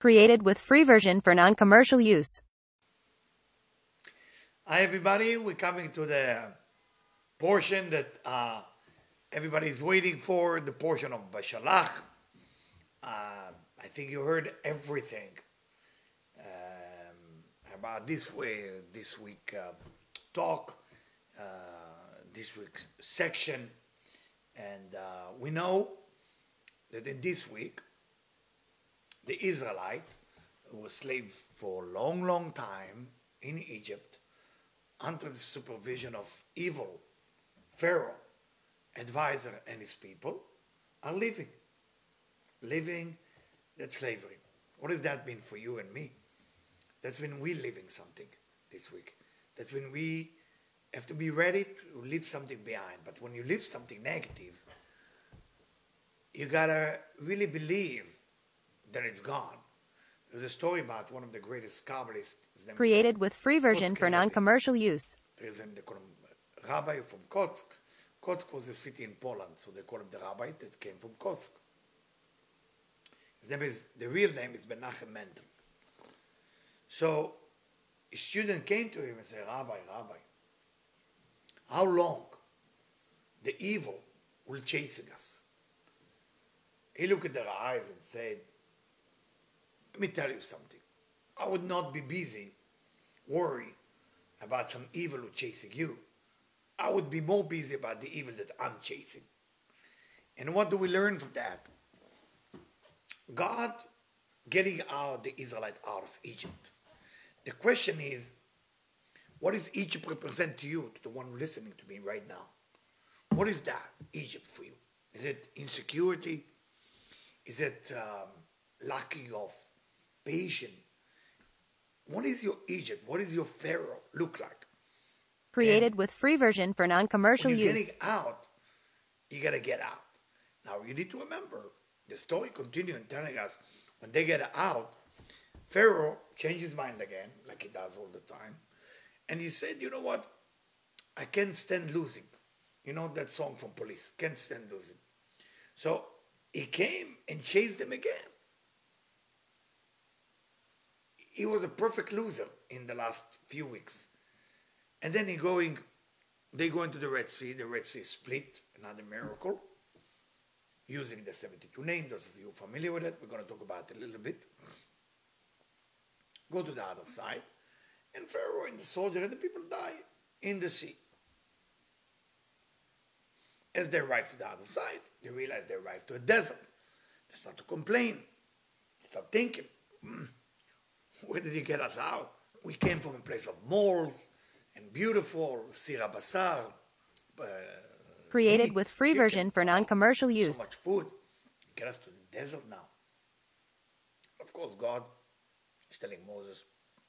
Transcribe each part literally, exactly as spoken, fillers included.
Created with free version for non-commercial use. Hi everybody, we're coming to the portion that uh, everybody is waiting for, the portion of Bashalach. Uh, I think you heard everything um, about this way, this week uh, talk, uh, this week's section, and uh, we know that in this week, the Israelite who was slave for a long, long time in Egypt, under the supervision of evil Pharaoh, advisor, and his people, are living. Living that slavery. What does that mean for you and me? That's when we living something this week. That's when we have to be ready to leave something behind. But when you leave something negative, you gotta really believe that it's gone. There's a story about one of the greatest Kabbalists. Created with free version for non-commercial use. There's a they call him rabbi from Kotsk. Kotsk was a city in Poland, so they call him the rabbi that came from Kotsk. His name is, the real name is Menachem Mendel. So a student came to him and said, Rabbi, Rabbi, how long the evil will chasing us? He looked at their eyes and said, let me tell you something. I would not be busy worrying about some evil who's chasing you. I would be more busy about the evil that I'm chasing. And what do we learn from that? God getting out the Israelite out of Egypt. The question is, what does Egypt represent to you, to the one listening to me right now? What is that, Egypt, for you? Is it insecurity? Is it um, lacking of patience? What is your Egypt? What is your Pharaoh look like? Created And with free version for non-commercial when you're use. getting out, you got to get out. Now, you need to remember, the story continuing telling us, when they get out, Pharaoh changed his mind again, like he does all the time. And he said, you know what? I can't stand losing. You know that song from Police, can't stand losing. So he came and chased them again. He was a perfect loser in the last few weeks. And then he going, they go into the Red Sea. The Red Sea split, another miracle, using the seventy-two name. Those of you familiar with it, we're going to talk about it a little bit. Go to the other side, and Pharaoh and the soldier and the people die in the sea. As they arrive to the other side, they realize they arrived to a desert. They start to complain. They start thinking, hmm, where did he get us out? We came from a place of moles and beautiful, sira basar, uh, Created meat, with free chicken. version for Wow, non-commercial so use. much food. Get us to the desert now. Of course, God is telling Moses,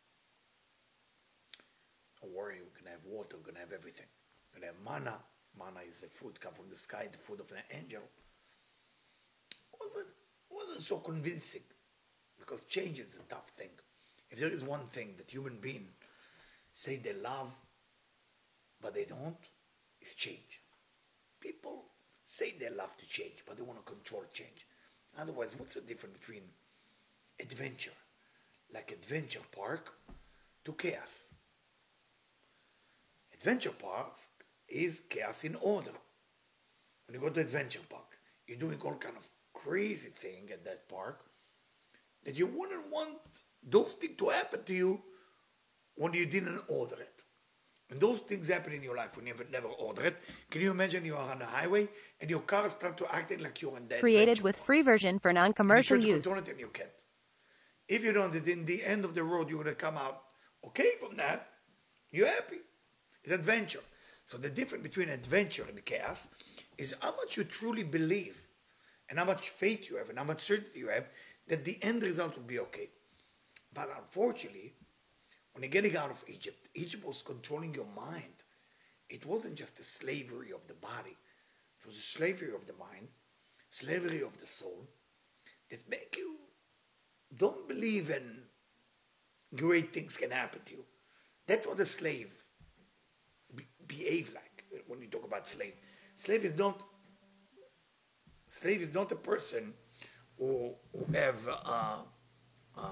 don't worry, we're going to have water, we're going to have everything. We're going to have manna. Manna is a food come from the sky, the food of an angel. Wasn't wasn't so convincing, because change is a tough thing. If there is one thing that human beings say they love, but they don't, it's change. People say they love to change, but they want to control change. Otherwise, what's the difference between adventure, like adventure park, to chaos? Adventure parks is chaos in order. When you go to adventure park, you're doing all kind of crazy thing at that park that you wouldn't want those things to happen to you when you didn't order it. And those things happen in your life when you never, never order it. Can you imagine you are on the highway and your car starts to acting like you're in that Created adventure with park. free version for And you non-commercial try to use. control it and you can't. If you don't, in the end of the road, you're going to come out okay from that. You're happy. It's adventure. So the difference between adventure and chaos is how much you truly believe and how much faith you have and how much certainty you have that the end result will be okay. But unfortunately, when you're getting out of Egypt, Egypt was controlling your mind. It wasn't just the slavery of the body. It was the slavery of the mind, slavery of the soul, that make you don't believe in great things can happen to you. That's what a slave be, behave like when you talk about slave. Slave is not slave is not a person who, who have uh, uh,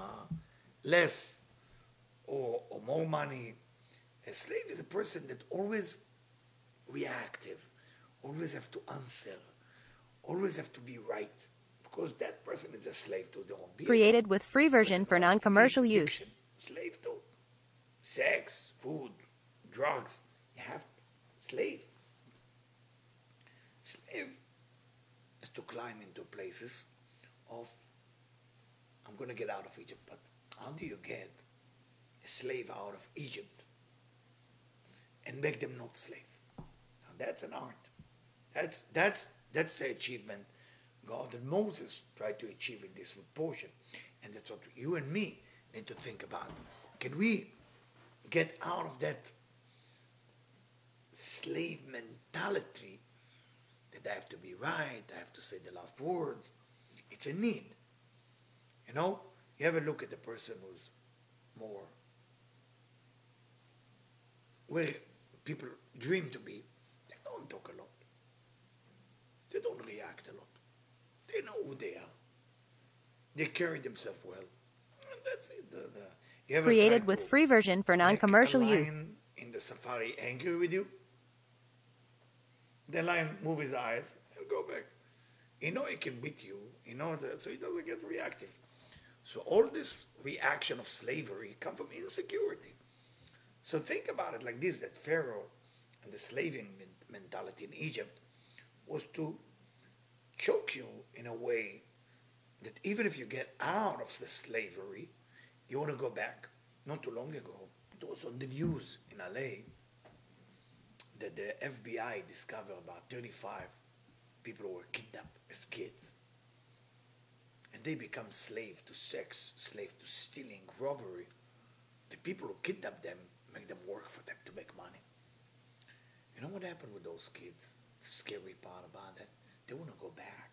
less or, or more money. A slave is a person that always reactive, always have to answer, always have to be right, because that person is a slave to their own behavior. Created with free version Person for who has non-commercial addiction, use. slave to sex, food, drugs. You have slave. Slave is to climb into places of, I'm going to get out of Egypt, but how do you get a slave out of Egypt and make them not slave? Now that's an art. That's that's that's the achievement God and Moses tried to achieve in this portion, and that's what you and me need to think about. Can we get out of that slave mentality that I have to be right, I have to say the last words? It's a need. You know, you have a look at the person who's more where people dream to be. They don't talk a lot. They don't react a lot. They know who they are. They carry themselves well. And that's it. The, the, you ever Created tried with to free version for make non-commercial a lion use. in the safari angry with you? The lion move his eyes and go back. You know he can beat you. You know that, so he doesn't get reactive. So all this reaction of slavery come from insecurity. So think about it like this, that Pharaoh and the slaving mentality in Egypt was to choke you in a way that even if you get out of the slavery, you want to go back. Not too long ago, it was on the news in L A that the F B I discovered about thirty-five people who were kidnapped as kids. And they become slave to sex, slave to stealing, robbery. The people who kidnap them make them work for them to make money. You know what happened with those kids? The scary part about that, they want to go back.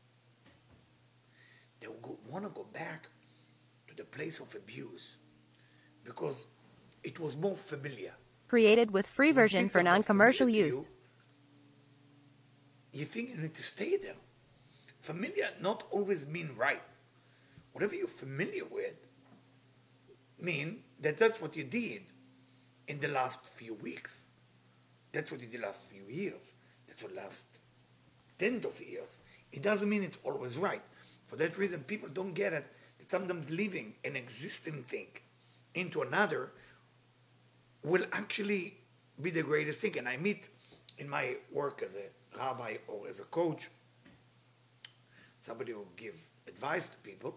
They want to go back to the place of abuse because it was more familiar. Created with free So when version things for are more non-commercial familiar to use. You, you think you need to stay there. Familiar not always mean right. Whatever you're familiar with mean that that's what you did in the last few weeks. That's what you did the last few years. That's what last tens of years. It doesn't mean it's always right. For that reason, people don't get it, that sometimes living an existing thing into another will actually be the greatest thing. And I meet in my work as a rabbi or as a coach, somebody who give advice to people,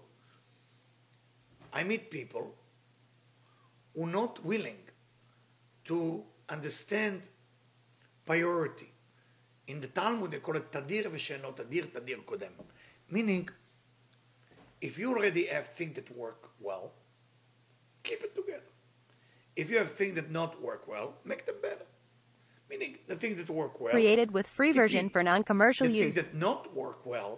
I meet people who are not willing to understand priority. In the Talmud, they call it tadir v'she'eno tadir, tadir kodem. Meaning, if you already have things that work well, keep it together. If you have things that not work well, make them better. Meaning, the things that work well, Created with free version repeat. for non-commercial The use. things that not work well,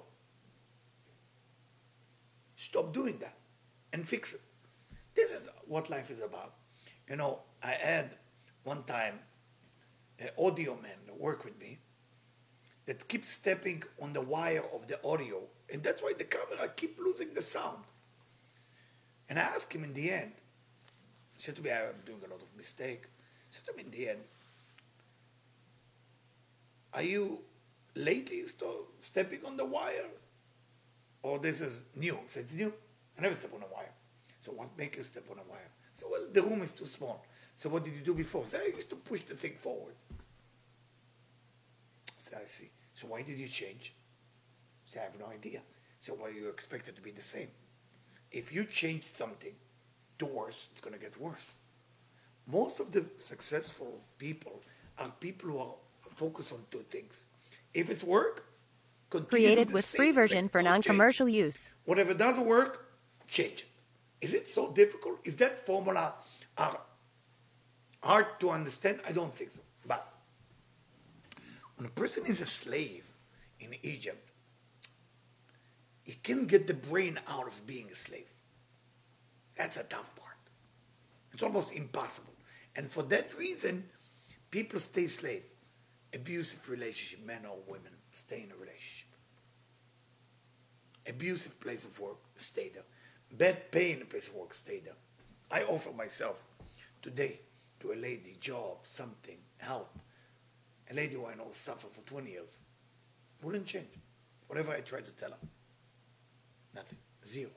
stop doing that and fix it. This is what life is about. You know, I had one time an audio man that worked with me that keeps stepping on the wire of the audio, and that's why the camera keep losing the sound. And I asked him in the end, he said to me, I'm doing a lot of mistake. He said to me in the end, are you lately st- stepping on the wire? Or this is new? I said, it's new. I never step on a wire. So what makes you step on a wire? So, well, the room is too small. So what did you do before? I said, I used to push the thing forward. I said, I see. So why did you change? I said, I have no idea. So why you expect it to be the same? If you change something to worse, it's going to get worse. Most of the successful people are people who are focused on two things. If it's work, continue Created the with same free thing. version for Don't non-commercial change. use. Whatever doesn't work, change it. Is it so difficult? Is that formula are hard to understand? I don't think so. But when a person is a slave in Egypt, he can get the brain out of being a slave. That's a tough part. It's almost impossible. And for that reason, people stay slave. Abusive relationship, men or women, stay in a relationship. Abusive place of work, stay there. Bad pay in a place of work, stay there. I offer myself today to a lady, job, something, help. A lady who I know suffered for twenty years. Wouldn't change. Whatever I try to tell her. Nothing. Zero.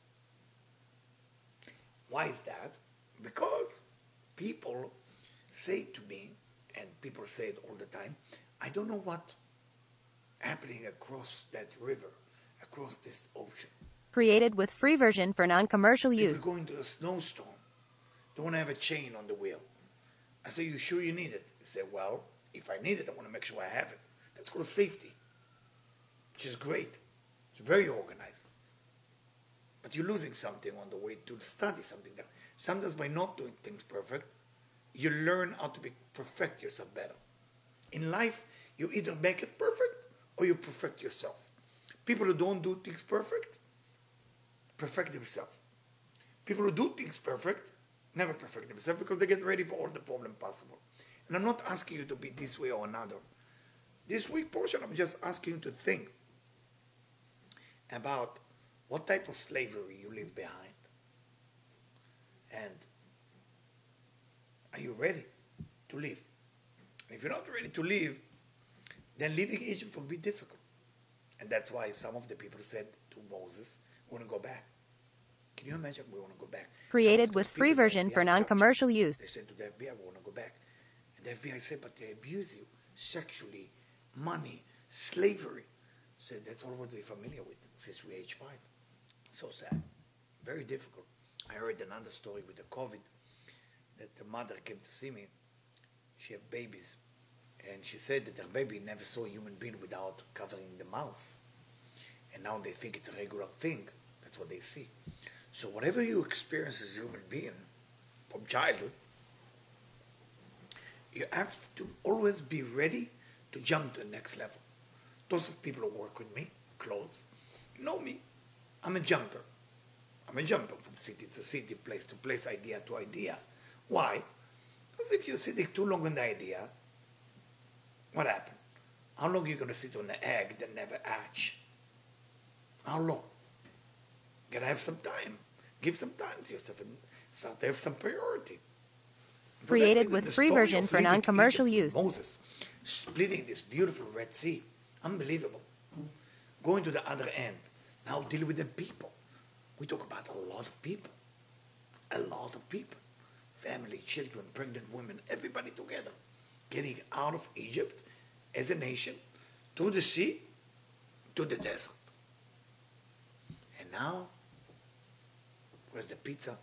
Why is that? Because people say to me, and people say it all the time, I don't know what happening across that river, across this ocean. Created with free version for non-commercial People use. going to a snowstorm. They want to have a chain on the wheel. I say, you sure you need it? He said, well, if I need it, I want to make sure I have it. That's called safety, which is great. It's very organized. But you're losing something on the way to study something there. Sometimes by not doing things perfect, you learn how to be, perfect yourself better. In life, you either make it perfect or you perfect yourself. People who don't do things perfect, perfect themselves. People who do things perfect, never perfect themselves because they get ready for all the problem possible. And I'm not asking you to be this way or another. This week portion, I'm just asking you to think about what type of slavery you leave behind. And are you ready to leave? And if you're not ready to leave, then leaving Egypt will be difficult. And that's why some of the people said to Moses, we want to go back. Can you imagine? We want to go back. Created with free version for non-commercial They use. said to the F B I, we want to go back. And the F B I said, but they abuse you sexually, money, slavery. Said, that's all what we're familiar with since we're age five. So sad. Very difficult. I heard another story with the COVID that the mother came to see me. She had babies. And she said that her baby never saw a human being without covering the mouth. And now they think it's a regular thing. That's what they see. So whatever you experience as a human being from childhood, you have to always be ready to jump to the next level. Those of people who work with me, close, know me. I'm a jumper. I'm a jumper from city to city, place to place, idea to idea. Why? Because if you're sitting too long on the idea, what happened? How long are you going to sit on an egg that never hatch? How long? You gotta have some time. Give some time to yourself and start to have some priority. For that Created reason, with the free story version of for leaving non-commercial Egypt use. with Moses splitting this beautiful Red Sea, unbelievable. Going to the other end, now dealing with the people. We talk about a lot of people, a lot of people, family, children, pregnant women, everybody together, getting out of Egypt as a nation, through the sea, to the desert. And now, where's the pizza?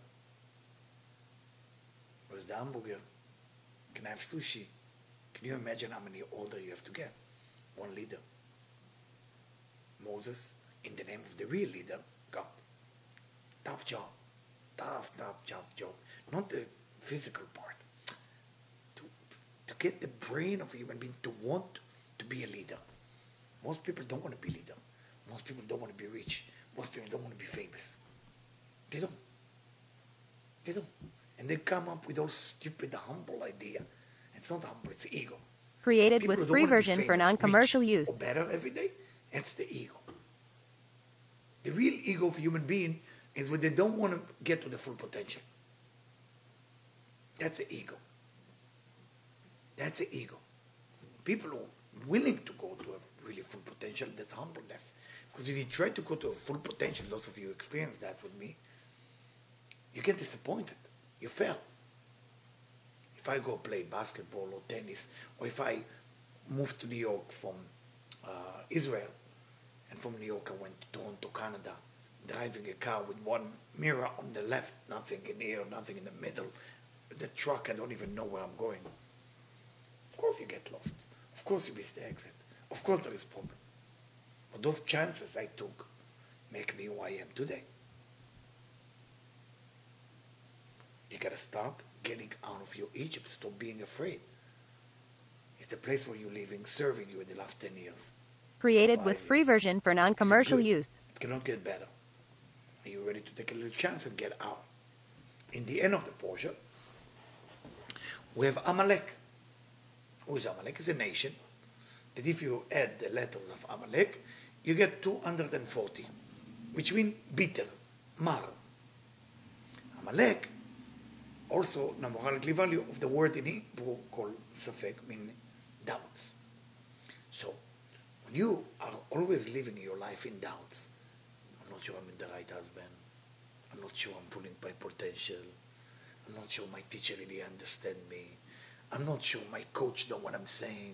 Where's the hamburger? Can I have sushi? Can you imagine how many order you have to get? One leader. Moses, in the name of the real leader, God. Tough job. Tough, tough, tough job. Not the physical part. To, to get the brain of a human being to want to be a leader. Most people don't want to be leader. Most people don't want to be rich. Most people don't want to be famous. They don't. They don't. And they come up with all stupid, humble idea. It's not humble, it's ego. Created People with who don't free want to be version for famous, non-commercial rich, use. Or better every day, that's the ego. The real ego of a human being is when they don't want to get to the full potential. That's the ego. That's the ego. People who are willing to go to a really full potential, that's humbleness. Because when you try to go to a full potential, lots of you experience that with me, you get disappointed. You fail. If I go play basketball or tennis, or if I move to New York from uh, Israel, and from New York I went to Toronto, Canada, driving a car with one mirror on the left, nothing in here, nothing in the middle, the truck, I don't even know where I'm going. Of course you get lost. Of course you miss the exit. Of course there is problem. But those chances I took make me who I am today. You gotta start getting out of your Egypt. Stop being afraid. It's the place where you're living, serving you in the last ten years. Created Five with years. free version for non-commercial It's good. use. It cannot get better. Are you ready to take a little chance and get out? In the end of the portion, we have Amalek. Who is Amalek? It's a nation that if you add the letters of Amalek, you get two hundred forty, which means bitter, mar. Amalek Also, numerical value of the word in Hebrew called safek, mean doubts. So, when you are always living your life in doubts, I'm not sure I'm in the right husband, I'm not sure I'm fulfilling my potential, I'm not sure my teacher really understand me, I'm not sure my coach know what I'm saying.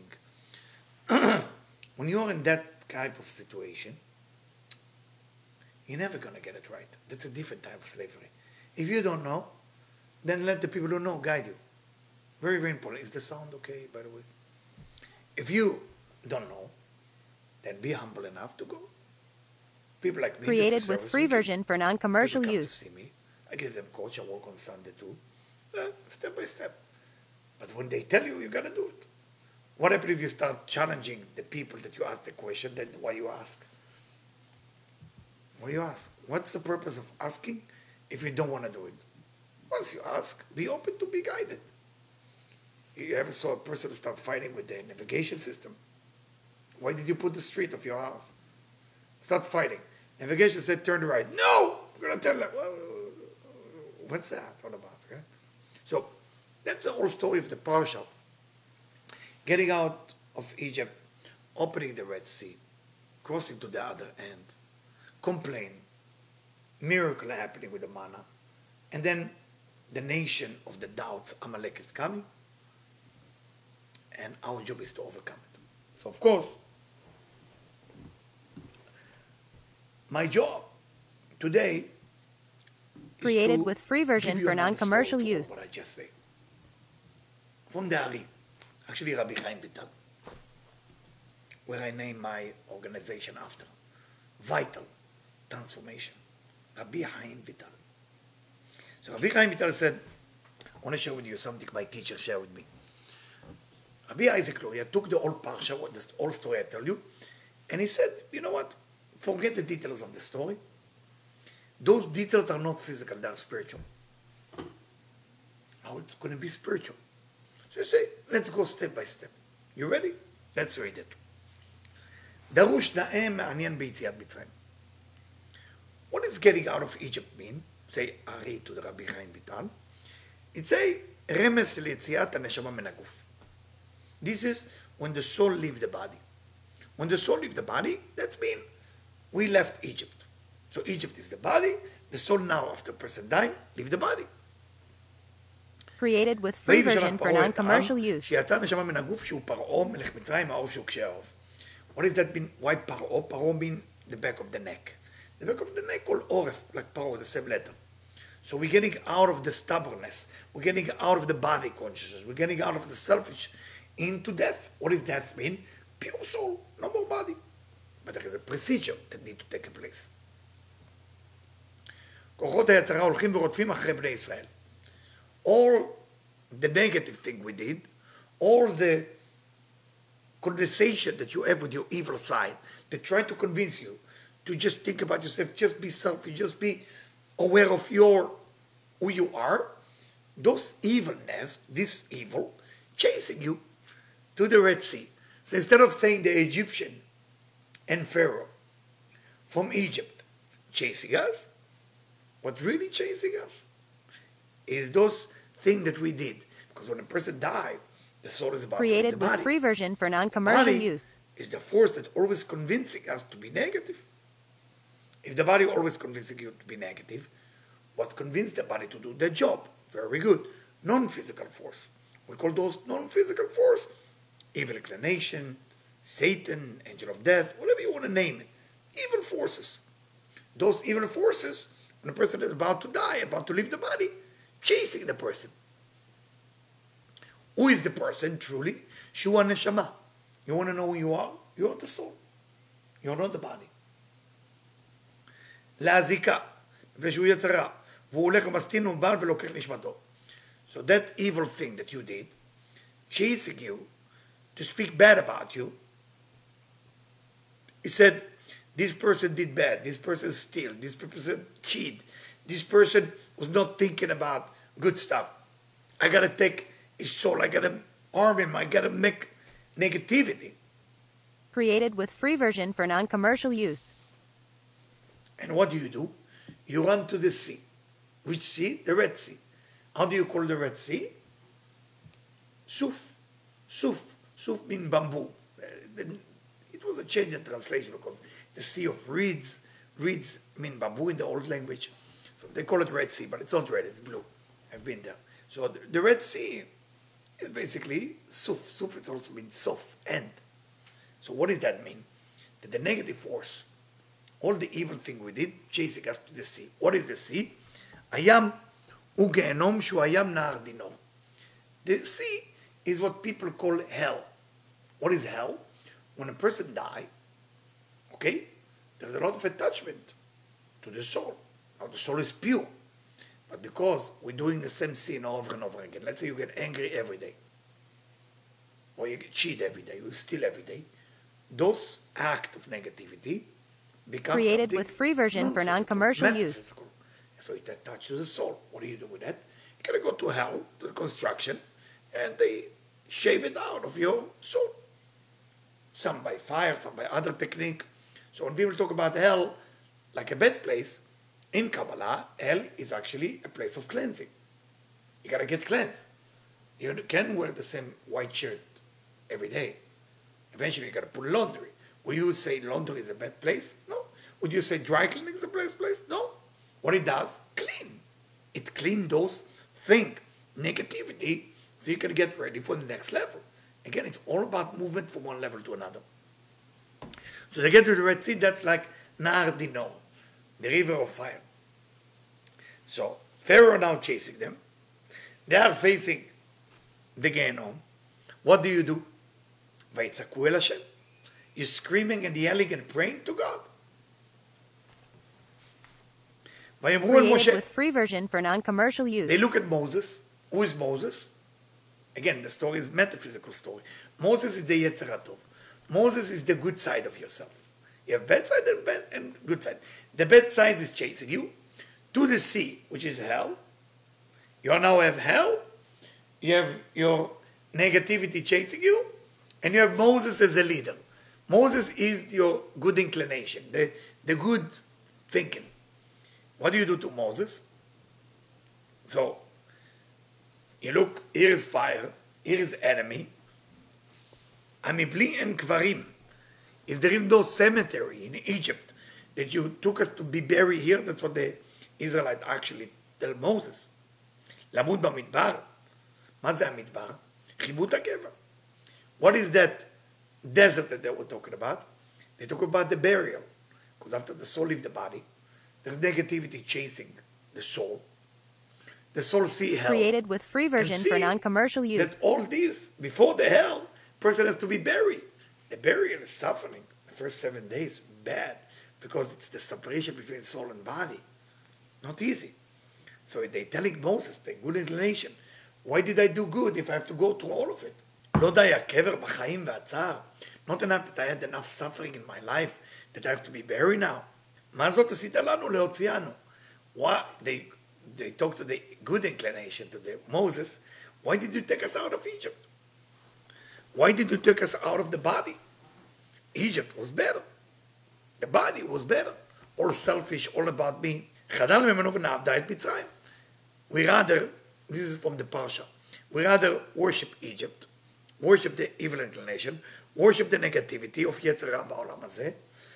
When you're in that type of situation, you're never going to get it right. That's a different type of slavery. If you don't know, then let the people who know guide you. Very, very important. Is the sound okay, by the way? If you don't know, then be humble enough to go. People like me. Created with free version for non-commercial People come use. to see me. I give them coach. I work on Sunday too. Uh, step by step. But when they tell you, you got to do it. What happens if you start challenging the people that you ask the question? Then why you ask? Why you ask? What's the purpose of asking if you don't want to do it? Once you ask, be open to be guided. You ever saw a person start fighting with the navigation system? Why did you put the street of your house? Start fighting. Navigation said turn right. No! We're going to tell them. Well, what's that all about? Okay? So that's the whole story of the Parsha. Getting out of Egypt, opening the Red Sea, crossing to the other end, complain, miracle happening with the manna, and then the nation of the doubts, Amalek, is coming, and our job is to overcome it. So, of course, my job today Created is to with free version give you for another non-commercial story to use. what I just said. From the Ari, actually Rabbi Chaim Vital, where I named my organization after, Vital Transformation, Rabbi Chaim Vital. So Rabbi Chaim Vital said, I want to share with you something my teacher shared with me. Rabbi Isaac Luria took the old parsha, what the old story I tell you, and he said, you know what, forget the details of the story. Those details are not physical, they are spiritual. How it's going to be spiritual. So you say, let's go step by step. You ready? Let's read it. דרוש נאה מעניין ביציאת מצרים. What does getting out of Egypt mean? Say Ari to the Rabbi Chaim Vital. It's a רמז ליציאת הנשמה מן הגוף. This is when the soul leaves the body. When the soul leaves the body, that means we left Egypt. So Egypt is the body. The soul now, after a person dies, leave the body. Created with free ויהי ושלח version for פרעה את העם, non-commercial use. שיצא נשמה מן הגוף שהוא פרעה מלך מצרים העוף שהוא קשה העוף. What does that mean? Why פרעה? פרעה mean the back of the neck. The back of the neck called עורף, like פרעה, the same letter. So we're getting out of the stubbornness. We're getting out of the body consciousness. We're getting out of the selfish into death. What does death mean? Pure soul, no more body. But there is a procedure that needs to take place. כוחות היצרה הולכים ורודפים אחרי בני ישראל. All the negative thing we did, all the conversation that you have with your evil side, that try to convince you to just think about yourself, just be selfish, just be aware of your who you are, those evilness, this evil, chasing you to the Red Sea. So instead of saying the Egyptian and Pharaoh from Egypt chasing us, what's really chasing us is those things that we did. Because when a person dies, the soul is about to leave Created the with body. free version for non-commercial Body use. is the force that always convincing us to be negative. If the body always convincing you to be negative, what convinced the body to do their job? Very good. Non-physical force. We call those non-physical force evil inclination, Satan, angel of death, whatever you want to name it. Evil forces. Those evil forces, when a person is about to die, about to leave the body, chasing the person. Who is the person, truly? Shua Neshama. You want to know who you are? You are the soul. You are not the body. להזיקה, מפני שהוא יצרה, והוא הולך ומסטין ובעל ולוקח נשמתו. So that evil thing that you did, chasing you, to speak bad about you, he said, this person did bad, this person steal, this person cheat, this person was not thinking about good stuff. I gotta take his soul, I gotta harm him, I gotta make negativity. Created with free version for non-commercial use. And what do you do? You run to the sea. Which sea? The Red Sea. How do you call the Red Sea? Suf. Suf. Suf means bamboo. Uh, the, it was a change in translation because the Sea of Reeds, reeds mean bamboo in the old language. So they call it Red Sea, but it's not red, it's blue. I've been there. So the, the Red Sea is basically Suf. Suf, it also means soft, end. So what does that mean? That the negative force, all the evil thing we did, chasing us to the sea. What is the sea? Ayam u gehenom shu ayam nahar dinom. The sea is what people call hell. What is hell? When a person dies, okay, there's a lot of attachment to the soul. Now the soul is pure. But because we're doing the same sin over and over again, let's say you get angry every day, or you cheat every day, you steal every day, those acts of negativity become Created with free version for non-commercial use. metaphysical. So it attaches to the soul. What do you do with that? You gotta go to hell, to the construction, and they shave it out of your soul. Some by fire, some by other technique. So when people talk about hell, like a bad place, in Kabbalah, hell is actually a place of cleansing. You gotta get cleansed. You can wear the same white shirt every day. Eventually you gotta put laundry. Would you say laundry is a bad place? No. Would you say dry cleaning is a bad place? No. What it does, clean. It cleans those things, negativity, so you can get ready for the next level. Again, it's all about movement from one level to another. So they get to the Red Sea, that's like Nahar Dinom, the river of fire. So Pharaoh now chasing them. They are facing the Gehenom. What do you do? Vayitzaku el Hashem. You're screaming and yelling and praying to God. Vayamru el Created Moshe. with free version for non-commercial use. They look at Moses. Who is Moses? Again, the story is a metaphysical story. Moses is the Yetzer HaTov. Moses is the good side of yourself. You have bad side and bad and good side. The bad side is chasing you to the sea, which is hell. You now have hell. You have your negativity chasing you, and you have Moses as a leader. Moses is your good inclination, the, the good thinking. What do you do to Moses? So, you look, here is fire, here is enemy. Amibli and Kvarim. If there is no cemetery in Egypt that you took us to be buried here, that's what the Israelites actually tell Moses. Lamud b'midbar. מה זה המדבר? חיבוט הקבר. What is that desert that they were talking about? They talk about the burial. Because after the soul leaves the body, there's negativity chasing the soul. The soul see hell. Created with free version for non-commercial use. That all this, before the hell, person has to be buried. The burial is suffering. The first seven days, bad. Because it's the separation between soul and body. Not easy. So they're telling Moses, the good inclination, why did I do good if I have to go through all of it? לא די הקבר בחיים והצער. Not enough that I had enough suffering in my life that I have to be buried now. מה זאת עשית לנו להוציאנו? Why? They, they talk to the good inclination, to the Moses, why did you take us out of Egypt? Why did you take us out of the body? Egypt was better. The body was better. All selfish, all about me. חדל ממנו ונעבדה את מצרים. We rather, this is from the Parsha, we rather worship Egypt, worship the evil inclination, worship the negativity of יצר רע בעולם הזה,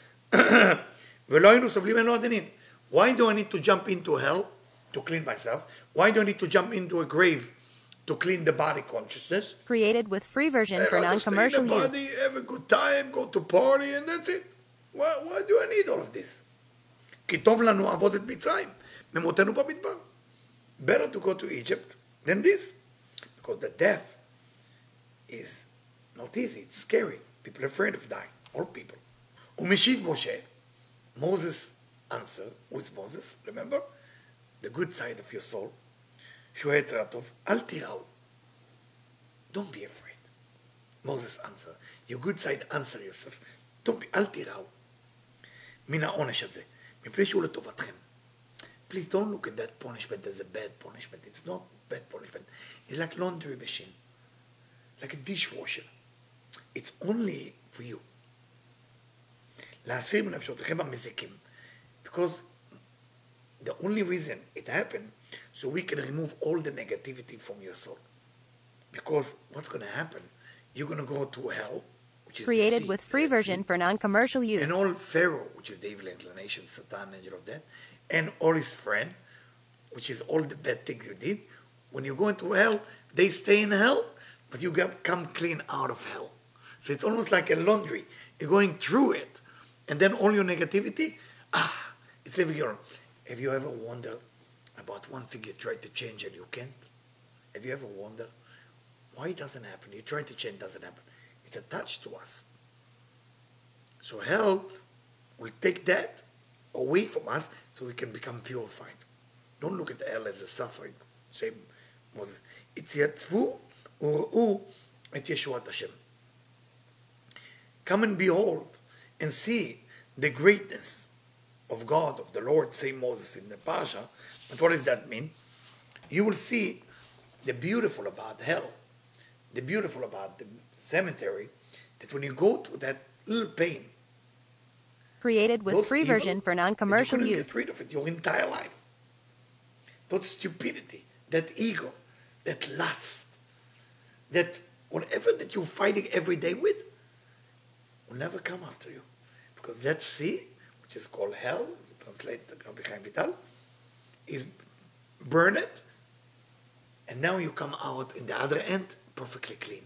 ולא היינו סובלים ממנו עד דנין. Why do I need to jump into hell to clean myself? Why do I need to jump into a grave to clean the body consciousness? Created with free version for non-commercial use. Body, have a good time, go to party, and that's it. Why, why do I need all of this? כי טוב לנו לעבוד את מצרים, ממותנו במדבר. Better to go to Egypt than this. Because the death is not easy, it's scary. People are afraid of dying, all people. ומשיב משה, Moses answered, who is Moses, remember? The good side of your soul. שהוא יצר הטוב, אל תיראו. Don't be afraid. Moses answered, your good side, answer yourself. Don't be, אל תיראו. מן העונש הזה. מפני שהוא לטובתכם. Please don't look at that punishment as a bad punishment. It's not bad punishment. It's like laundry machine. Like a dishwasher. It's only for you. להסיר מנפשותיכם המזיקים. Because the only reason it happened, so we can remove all the negativity from your soul. Because what's going to happen? You're going to go to hell, which is the Created sea, with the free Red version Sea, for non-commercial use. and all Pharaoh, which is the evil inclination, Satan, angel of death, and all his friend, which is all the bad things you did. When you go into hell, they stay in hell, but you get, come clean out of hell. So it's almost like a laundry. You're going through it, and then all your negativity, ah, it's leaving your. Have you ever wondered about one thing you tried to change and you can't? Have you ever wondered why it doesn't happen? You try to change, it doesn't happen. It's attached to us. So hell will take that away from us so we can become purified. Don't look at hell as a suffering. Same Moses. Itziatzvu u'r'u et Yeshuat Hashem. Come and behold and see the greatness of God, of the Lord, say Moses in the Pasha. But what does that mean? You will see the beautiful about hell, the beautiful about the cemetery, that when you go to that little pain, Created with those free evil, version for that non-commercial you couldn't use. get rid of it your entire life. That stupidity, that ego, that lust, that whatever that you're fighting every day with will never come after you. Because that sea, which is called hell, translated Rabbi Chaim Vital, is burned, and now you come out in the other end perfectly clean.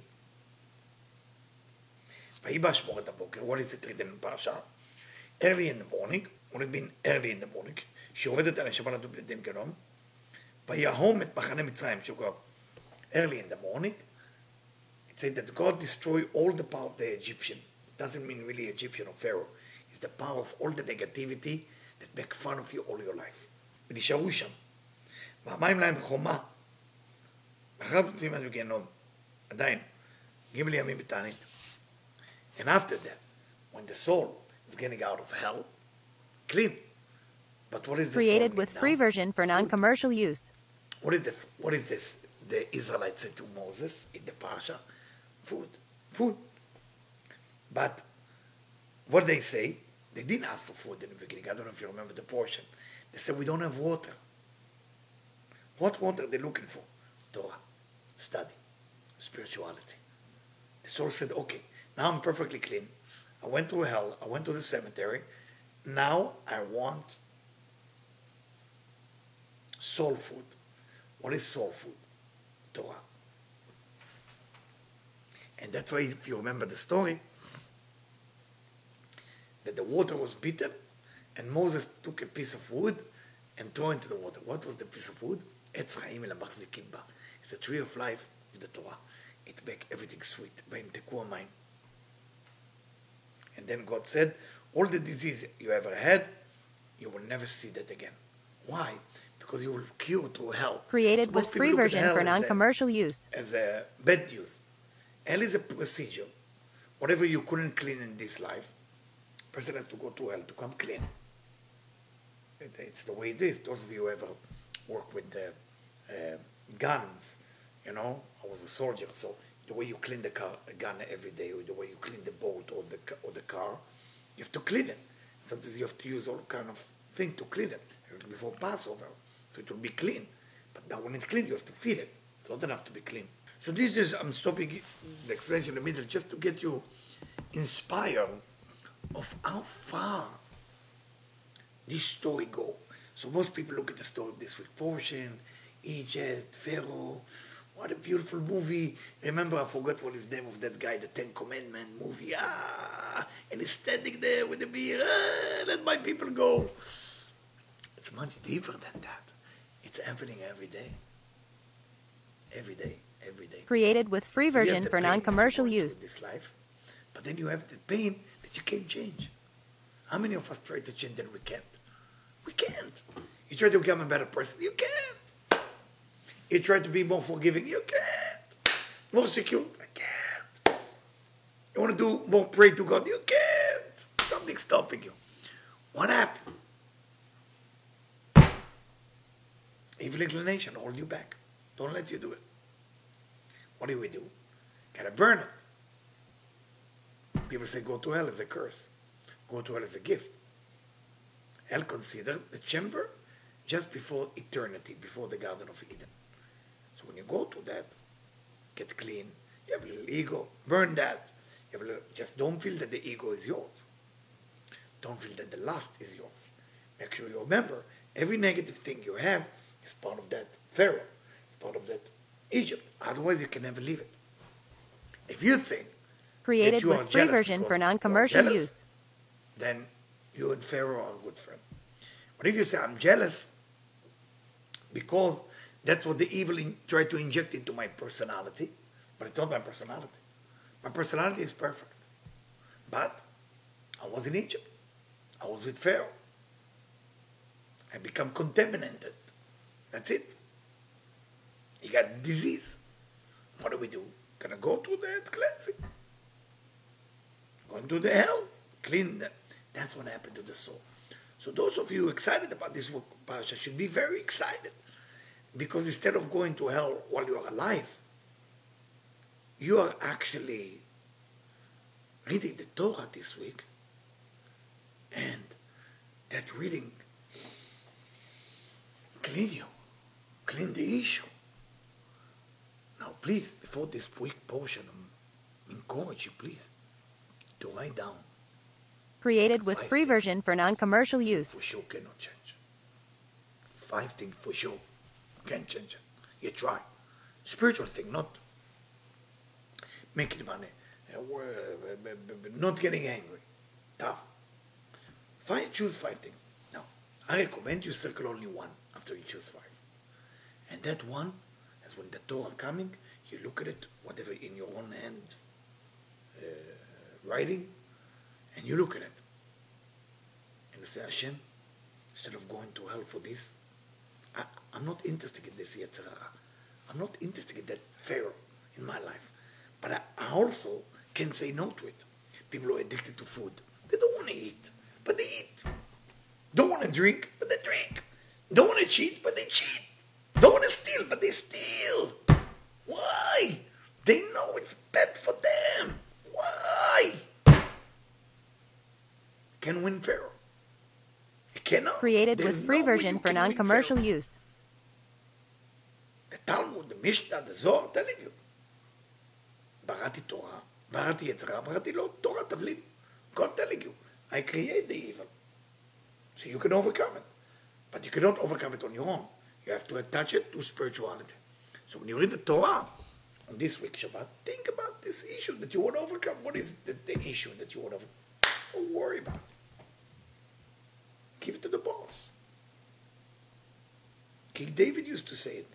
ויהי באשמורת הבוקר, what is it written in Parsha? Early in the morning, what it mean early in the morning, שיורדת על הנשמה לדוב בדין גנום, ויהום את מחנה מצרים, שgo early in the morning, it said that God destroyed all the power of the Egyptian. It doesn't mean really Egyptian or Pharaoh. It's the power of all the negativity that make fun of you all your life. ונשארו שם. והמים להם חומה. ואחר פצועים אז בגיהנום. עדיין. ג' לימים בתענית. And after that, when the soul is getting out of hell, clean. But what is the Created soul with right free now? version for non-commercial use. What is the what is this? The Israelites said to Moses in the Pasha, food, food. But what they say, they didn't ask for food in the beginning. I don't know if you remember the portion. They said we don't have water. What water are they looking for? Torah, study, spirituality. The soul said, okay, now I'm perfectly clean. I went to hell. I went to the cemetery. Now I want soul food. What is soul food? Torah. And that's why, if you remember the story, that the water was bitter, and Moses took a piece of wood and threw it into the water. What was the piece of wood? Etz Chaim el Machzikim ba. It's the tree of life of the Torah. It makes everything sweet. Vayimteku hamayim. And then God said, all the disease you ever had, you will never see that again. Why? Because you will cure through hell. Created So with most people free look at version hell for as a- non-commercial use. As a bad news. Hell is a procedure. Whatever you couldn't clean in this life, person has to go to hell to come clean. It, it's the way it is. Those of you who ever work with the, uh, guns, you know, I was a soldier, so the way you clean the car, a gun every day, or the way you clean the boat or the ca- or the car, you have to clean it. Sometimes you have to use all kind of thing to clean it before Passover, so it will be clean. But now when it's clean, you have to feed it. It's not enough to be clean. So this is, I'm stopping the explanation in the middle just to get you inspired of how far this story go. So most people look at the story of this week portion, Egypt, Pharaoh. What a beautiful movie. Remember, I forgot what is the name of that guy, the Ten Commandment movie. Ah, and he's standing there with the beer. Ah, let my people go. It's much deeper than that. It's happening every day. Every day, every day. Created with free So you have version the for pain that you're non-commercial going through in use. this life, but then you have the pain that you can't change. How many of us try to change and we can't? We can't. You try to become a better person, you can't. You try to be more forgiving, you can't. More secure, I can't. You want to do more pray to God, you can't. Something's stopping you. What happened? Evil inclination hold you back. Don't let you do it. What do we do? Gotta burn it. People say go to hell as a curse. Go to hell as a gift. Hell considered the chamber just before eternity, before the Garden of Eden. So when you go to that, get clean, you have a little ego, burn that. You have a little, just don't feel that the ego is yours. Don't feel that the lust is yours. Make sure you remember, every negative thing you have is part of that Pharaoh. It's part of that Egypt. Otherwise, you can never leave it. If you think Created that you with are free jealous version because for you are non-commercial jealous, use. then you and Pharaoh are a good friend. But if you say, I'm jealous because that's what the evil in, tried to inject into my personality, but it's not my personality. My personality is perfect. But I was in Egypt. I was with Pharaoh. I become contaminated. That's it. He got disease. What do we do? Gonna go through that cleansing. Going to the hell. Clean that. That's what happened to the soul. So those of you excited about this parasha should be very excited. Because instead of going to hell while you are alive, you are actually reading the Torah this week, and that reading clean you, clean the issue. Now please, before this week portion, I encourage you, please, to write down Created with five free things version for non-commercial that use. for sure cannot change. Five things for sure can't change it. You try. Spiritual thing, not making money, uh, not getting angry. Tough. Five, choose five things. Now, I recommend you circle only one after you choose five. And that one is when the Torah coming, you look at it, whatever in your own hand, uh, writing, and you look at it. And you say, Hashem, instead of going to hell for this, I, I'm not interested in this Yetzer Hara. I'm not interested in that Pharaoh in my life. But I, I also can say no to it. People who are addicted to food, they don't want to eat, but they eat. Don't want to drink, but they drink. Don't want to cheat, but they cheat. Don't want to steal, but they steal. Why? They know it's bad for them. Why? Can win Pharaoh. You cannot. Created There's with free no way version you for can win non-commercial Pharaoh. use. The Talmud, the Mishnah, the Zohar, telling you. Barati Torah, Barati Yetzirah, Barati Lo, Torah Tavlin. God telling you, I create the evil. So you can overcome it. But you cannot overcome it on your own. You have to attach it to spirituality. So when you read the Torah on this week Shabbat, think about this issue that you want to overcome. What is the, the issue that you want to overcome? Don't worry about it. Give it to the boss. King David used to say it.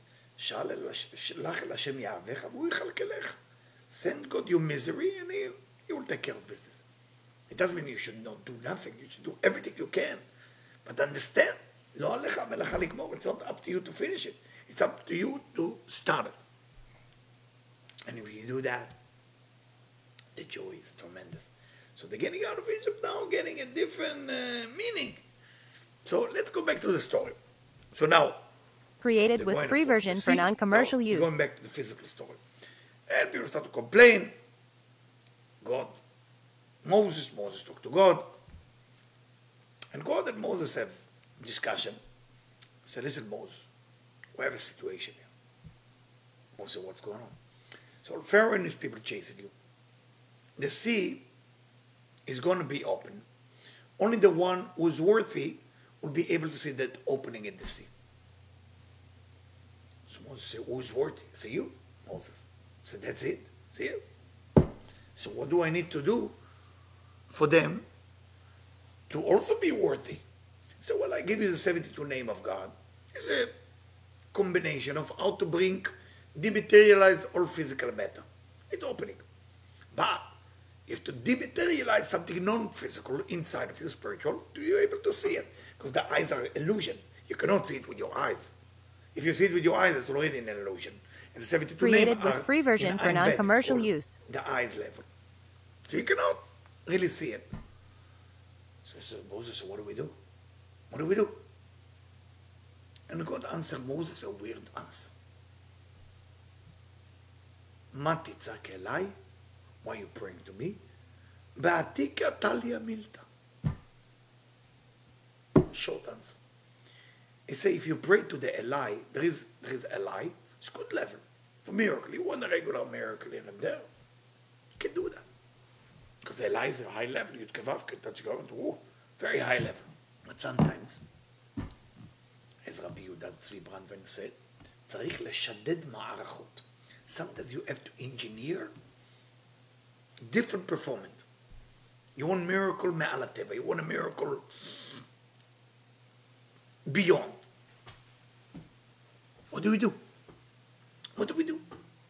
Send God your misery and he, he will take care of business. It doesn't mean you should not do nothing. You should do everything you can. But understand, לא עליך המלאכה לגמור. It's not up to you to finish it. It's up to you to start it. And if you do that, the joy is tremendous. So the getting out of Egypt now getting a different uh, meaning. So let's go back to the story. So now, Created they're with going free for the version for sea. non-commercial Now, we're use. going back to the physical story. And people start to complain. God, Moses, Moses talked to God. And God and Moses have discussion. Say, listen, Moses, we have a situation here. Moses said, what's going on? So Pharaoh and his people chasing you. The sea is going to be open. Only the one who's worthy will be able to see that opening in the sea. So Moses said, who's worthy? Say, you, Moses. So that's it. Say, yes. So what do I need to do for them to also be worthy? So, well, I give you the seventy-two name of God. It's a combination of how to bring, dematerialize all physical matter. It's opening. But you have to dematerialize something non-physical inside of you, spiritual, to be able to see it. Because the eyes are illusion. You cannot see it with your eyes. If you see it with your eyes, it's already an illusion. And the seventy-two Created name with are free version in for Ein Bet, it's non-commercial called use. The eyes level. So you cannot really see it. So, so Moses said, what do we do? What do we do? And God answered Moses a weird answer. מה תצעק אליי? Why are you praying to me? בעתיקה טליה מילתא. Short answer. I say if you pray to the Eli, there is there is Eli, it's good level for miracle. You want a regular miracle here and there, you can do that. Because Eli is a high level, you'd give off, touch go into very high level. But sometimes, as Rabbi Yehuda Tzvi Brandwein said, צריך לשדד מערכות. Sometimes you have to engineer different performance. You want miracle מעל הטבע, you want a miracle beyond. What do we do? What do we do?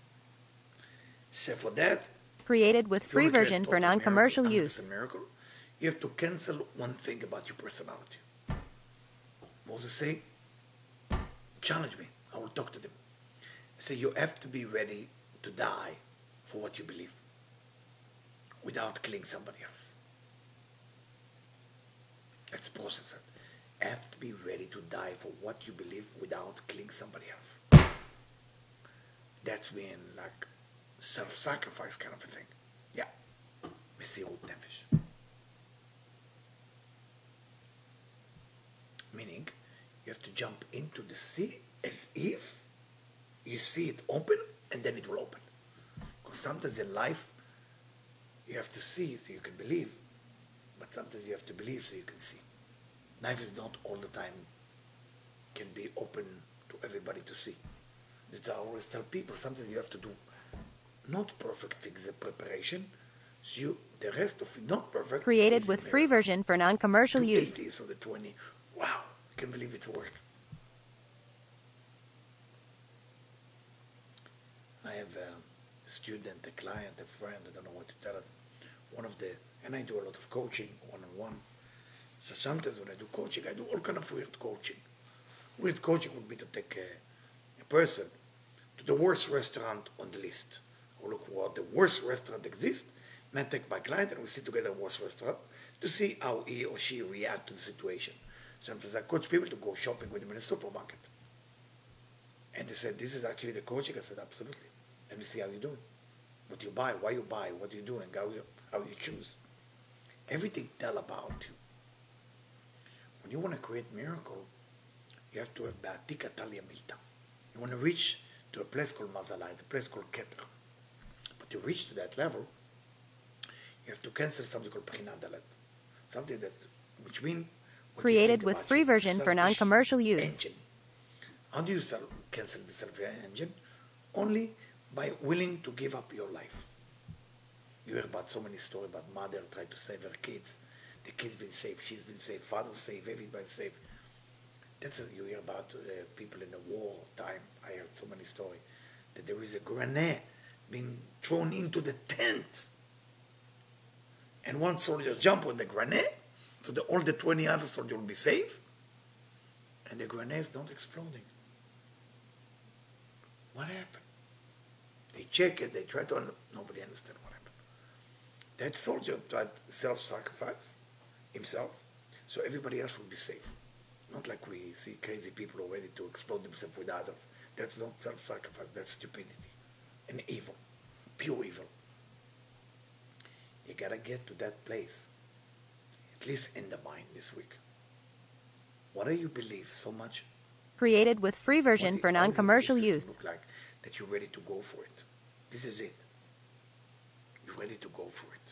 So for that, Created with if you free wanna create version for total non-commercial miracle, use. one hundred percent miracle, you have to cancel one thing about your personality. Moses say, challenge me. I will talk to them. So you have to be ready to die for what you believe without killing somebody else. Let's process it. Have to be ready to die for what you believe without killing somebody else. That's being like self-sacrifice kind of a thing. Yeah. Mesirut nefesh. Meaning, you have to jump into the sea as if you see it open and then it will open. Because sometimes in life, you have to see so you can believe. But sometimes you have to believe so you can see. Life is not all the time can be open to everybody to see. That's I always tell people, sometimes you have to do not perfect things in preparation, so you, the rest of it not perfect. Created is with in free there. version for non-commercial To use. eighty, so the twenty, wow, I can't believe it's work. I have a student, a client, a friend, I don't know what to tell it. One of the, and I do a lot of coaching, one-on-one. So sometimes when I do coaching, I do all kind of weird coaching. Weird coaching would be to take a, a person to the worst restaurant on the list. Or look what the worst restaurant exists, and I take my client and we sit together in the worst restaurant to see how he or she react to the situation. Sometimes I coach people to go shopping with them in a supermarket. And they said, this is actually the coaching. I said, absolutely. Let me see how you do it. What you buy, why you buy, what you doing, how you, how you choose. Everything tell about you. When you want to create miracle, you have to have Ba'atika Talia Milta. You want to reach to a place called Mazala, it's a place called Keter. But to reach to that level, you have to cancel something called Bechina Dalet. Something that, which means Created with free version for non-commercial use. Engine. How do you sell, cancel the selfish engine? Only by willing to give up your life. You hear about so many stories about mother trying to save her kids. The kid's been saved, she's been saved, father's saved, everybody's saved. That's a, you hear about uh, people in the war time. I heard so many stories that there is a grenade being thrown into the tent, and one soldier jump on the grenade, so that all the twenty other soldiers will be safe, and the grenade is not exploding. What happened? They check it. They try to. Under- Nobody understands what happened. That soldier tried self-sacrifice himself, so everybody else will be safe. Not like we see crazy people who are ready to explode themselves with others. That's not self-sacrifice. That's stupidity and evil, pure evil. You gotta get to that place, at least in the mind this week. What do you believe so much? Created with free What version do- for how does your non-commercial belief system use. look like that you're ready to go for it? This is it. You're ready to go for it.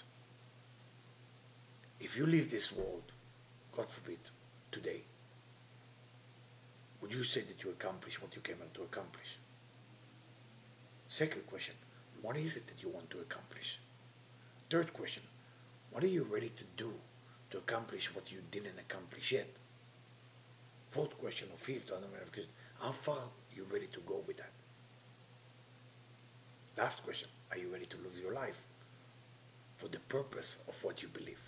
If you leave this world, God forbid, today, would you say that you accomplished what you came out to accomplish? Second question, what is it that you want to accomplish? Third question, what are you ready to do to accomplish what you didn't accomplish yet? Fourth question, or fifth, I don't know if it is, how far are you ready to go with that? Last question, are you ready to lose your life for the purpose of what you believe?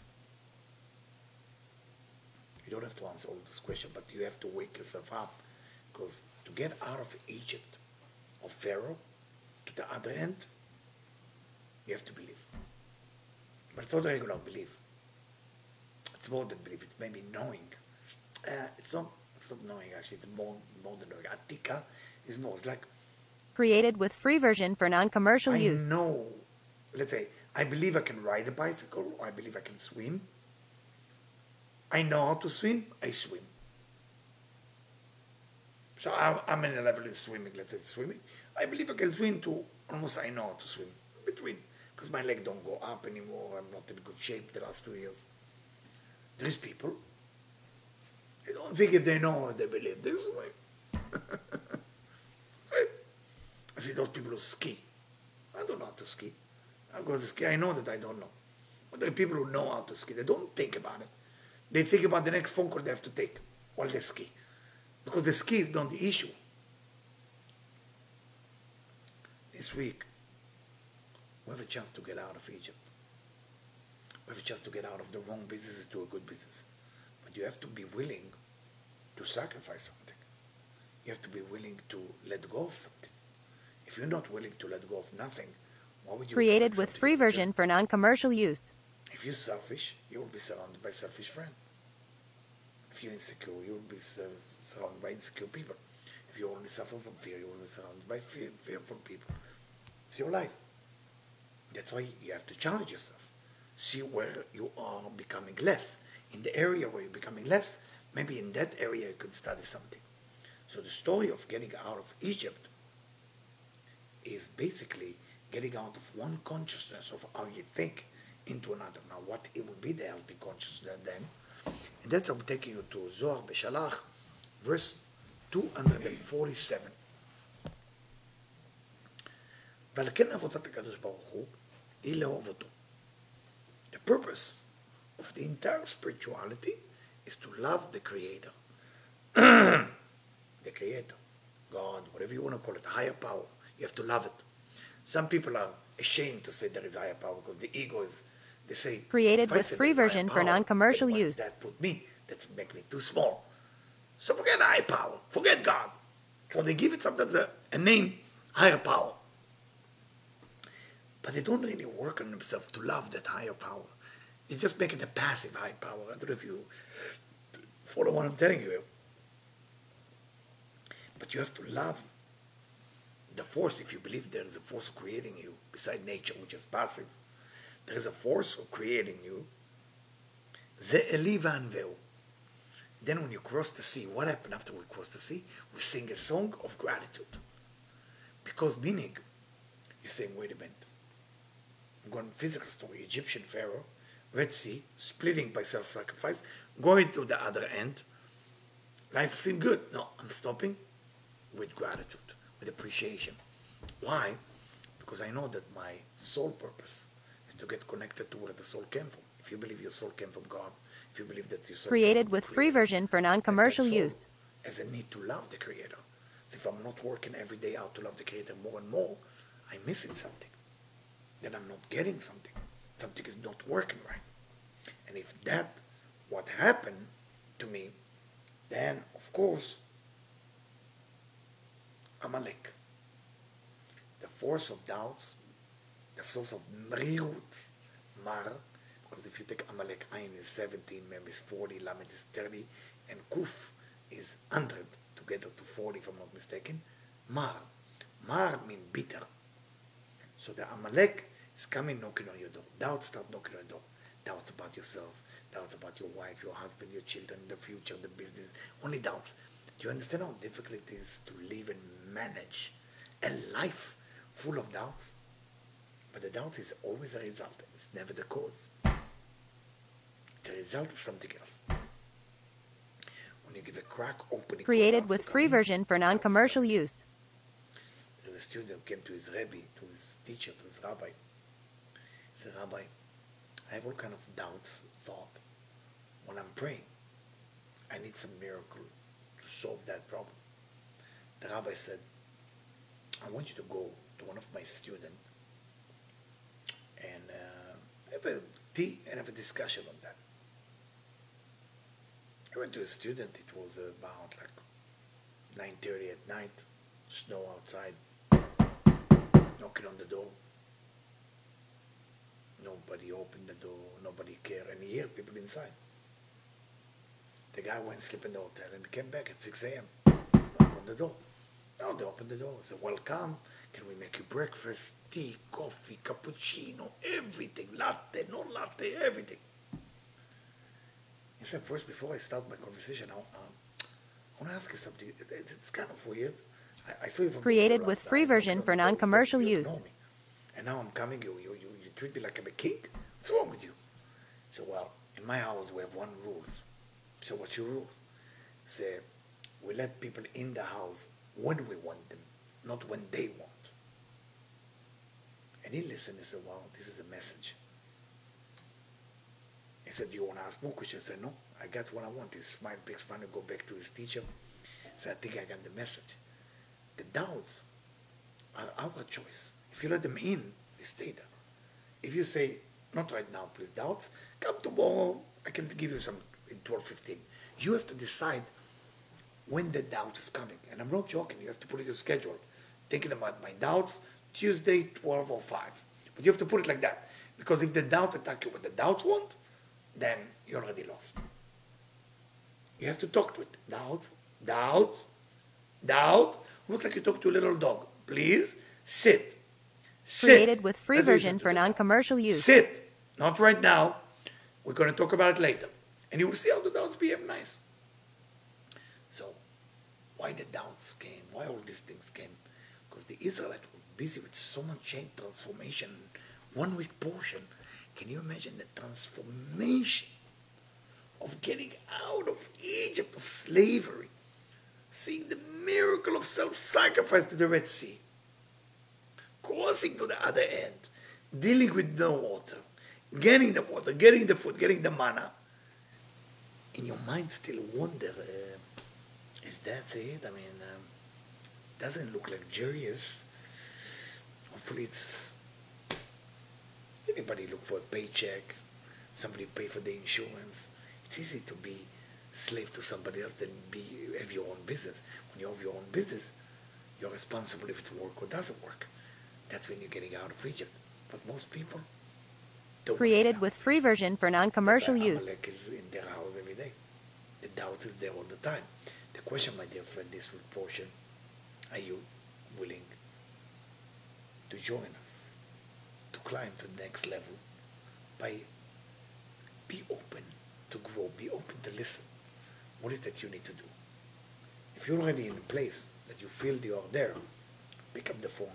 You don't have to answer all those questions, but you have to wake yourself up, because to get out of Egypt, of Pharaoh, to the other end, you have to believe. But it's not regular belief. It's more than belief. It's maybe knowing. Uh, it's not. It's not knowing actually. It's more more than knowing. Atika is more. It's like Created with free version for non-commercial I use. know. Let's say I believe I can ride a bicycle, or I believe I can swim. I know how to swim. I swim. So I'm, I'm in a level in swimming, let's say swimming. I believe I can swim to almost I know how to swim. Between, because my leg don't go up anymore. I'm not in good shape the last two years. There's people, I don't think if they know, they believe this way. I see those people who ski. I don't know how to ski. I go to ski, I know that I don't know. But there are people who know how to ski. They don't think about it. They think about the next phone call they have to take while they ski. Because the ski is not the issue. This week, we have a chance to get out of Egypt. We have a chance to get out of the wrong businesses to a good business. But you have to be willing to sacrifice something. You have to be willing to let go of something. If you're not willing to let go of nothing, why would you Created expect with something free in return? version for non-commercial use. If you're selfish, you will be surrounded by selfish friends. If you're insecure, you will be surrounded by insecure people. If you only suffer from fear, you will be surrounded by fear, fear from people. It's your life. That's why you have to challenge yourself. See where you are becoming less. In the area where you're becoming less, maybe in that area you could study something. So the story of getting out of Egypt is basically getting out of one consciousness of how you think into another. Now, what it will be the healthy consciousness then? And that's I'm taking you to Zohar Beshalach, verse two hundred forty-seven. ועל כן עבודת הקדוש ברוך הוא היא לאהוב אותו. The purpose of the entire spirituality is to love the Creator. The Creator, God, whatever you want to call it, higher power. You have to love it. Some people are ashamed to say there is higher power because the ego is, they say, Created if I with say free there is higher version for power, non-commercial then what use. does that put me? That's make me too small. So forget higher power. Forget God. So they give it sometimes a, a name, higher power. But they don't really work on themselves to love that higher power. It's just making a passive high power. I don't know if you follow what I'm telling you. But you have to love the force. If you believe there is a force creating you, beside nature, which is passive, there is a force of creating you. Ze eli v'anveu. Then when you cross the sea, what happened after we cross the sea? We sing a song of gratitude. Because meaning, you're saying, wait a minute. I'm going physical story. Egyptian Pharaoh, Red Sea, splitting by self-sacrifice, going to the other end. Life seemed good. No, I'm stopping with gratitude, with appreciation. Why? Because I know that my soul purpose is to get connected to where the soul came from. If you believe your soul came from God, if you believe that your soul came Created from the with free Creator, version for then that non-commercial soul use. has a need to love the Creator. So if I'm not working every day out to love the Creator more and more, I'm missing something. Then I'm not getting something. Something is not working right. And if that what happened to me, then of course Amalek, the force of doubts, the source of mrirut, mar, because if you take Amalek, Ayin is seventeen, Mem is forty, Lamed is thirty, and Kuf is one hundred, together to forty if I'm not mistaken. Mar. Mar means bitter. So the Amalek is coming knocking on your door. Doubts start knocking on your door. Doubts about yourself, doubts about your wife, your husband, your children, the future, the business. Only doubts. Do you understand how difficult it is to live and manage a life full of doubts? But the doubt is always a result. It's never the cause. It's a result of something else. When you give a crack opening for Created doubts with to come free in, version for doubts non-commercial come in. use. There's a student who came to his Rebbe, to his teacher, to his rabbi. He said, Rabbi, I have all kind of doubts, thought. When I'm praying, I need some miracle to solve that problem. The rabbi said, I want you to go to one of my students and uh, have a tea and have a discussion on that. I went to a student, it was about like nine thirty at night, snow outside, knocking on the door. Nobody opened the door, nobody cared, and he heard people inside. The guy went sleep in the hotel and came back at six a.m. Knock on the door. Now they opened the door. Said, welcome. Can we make you breakfast, tea, coffee, cappuccino, everything, latte, no latte, everything. He said, first, before I start my conversation, how, um, I want to ask you something. It, it, it's kind of weird. I, I saw you from Created with free version for non-commercial use. And now I'm coming, you, you, you, you treat me like I'm a king? What's wrong with you? So, well, in my house we have one rules. So what's your rules? Say, we let people in the house when we want them, not when they want. And he listened and said, wow, this is a message. He said, do you want to ask more questions? I said, no, I got what I want. He smiled, big smile, and go back to his teacher. He said, I think I got the message. The doubts are our choice. If you let them in, they stay there. If you say, not right now, please, doubts, come tomorrow, I can give you some in twelve fifteen. You have to decide when the doubt is coming. And I'm not joking, you have to put it in your schedule. Thinking about my doubts, Tuesday, twelve or five. But you have to put it like that. Because if the doubts attack you what the doubts want, then you're already lost. You have to talk to it. Doubts, doubts, doubt. Almost like you talk to a little dog. Please, sit. Sit. Created with free That's what you version have to for do. non-commercial use. Sit. Not right now. We're going to talk about it later. And you will see how the doubts behave nice. So, why the doubts came? Why all these things came? Because the Israelites were busy with so much change, transformation. One week portion. Can you imagine the transformation of getting out of Egypt, of slavery? Seeing the miracle of self-sacrifice to the Red Sea. Crossing to the other end. Dealing with no water. Getting the water, getting the food, getting the manna. In your mind still wonder, uh, is that it? I mean, um, doesn't look luxurious. Hopefully it's... Everybody look for a paycheck. Somebody pay for the insurance. It's easy to be slave to somebody else than be have your own business. When you have your own business, you're responsible if it works or doesn't work. That's when you're getting out of Egypt. But most people don't. Created with free version for non-commercial use. Amalek is in their house every day. The doubt is there all the time. The question, my dear friend, this week portion, are you willing to join us, to climb to the next level by be open to grow, be open to listen. What is that you need to do? If you're already in a place that you feel you are there, pick up the phone.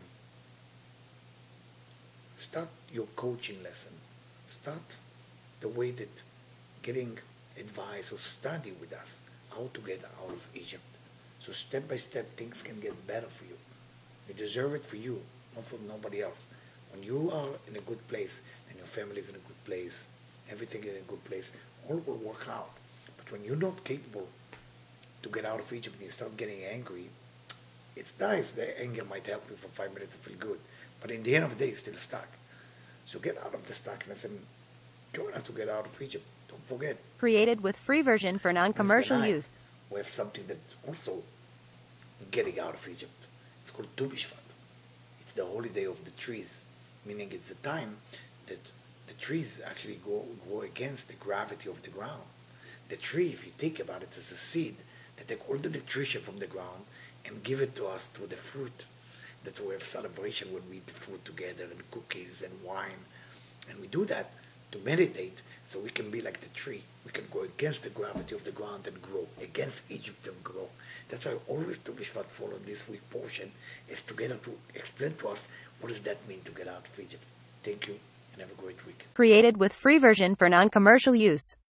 Start your coaching lesson. Start the way that getting advice or study with us how to get out of Egypt. So step by step things can get better for you. You deserve it for you, not for nobody else. When you are in a good place and your family is in a good place, everything is in a good place, all will work out. But when you're not capable to get out of Egypt and you start getting angry, it's nice. The anger might help you for five minutes to feel good. But in the end of the day, it's still stuck. So get out of the stuckness and join us to get out of Egypt. Don't forget. Created with free version for non-commercial Tonight, use. we have something that's also getting out of Egypt. It's called Tu B'Shvat. It's the holiday of the trees, meaning it's the time that the trees actually go, go against the gravity of the ground. The tree, if you think about it, is a seed that take all the nutrition from the ground and give it to us through the fruit. That's why we have celebration when we eat the food together and cookies and wine. And we do that to meditate so we can be like the tree. We can go against the gravity of the ground and grow, against Egypt and grow. That's why always Tu B'Shvat follow this week portion is together to explain to us what does that mean to get out of Egypt. Thank you and have a great week. Created with free version for non-commercial use.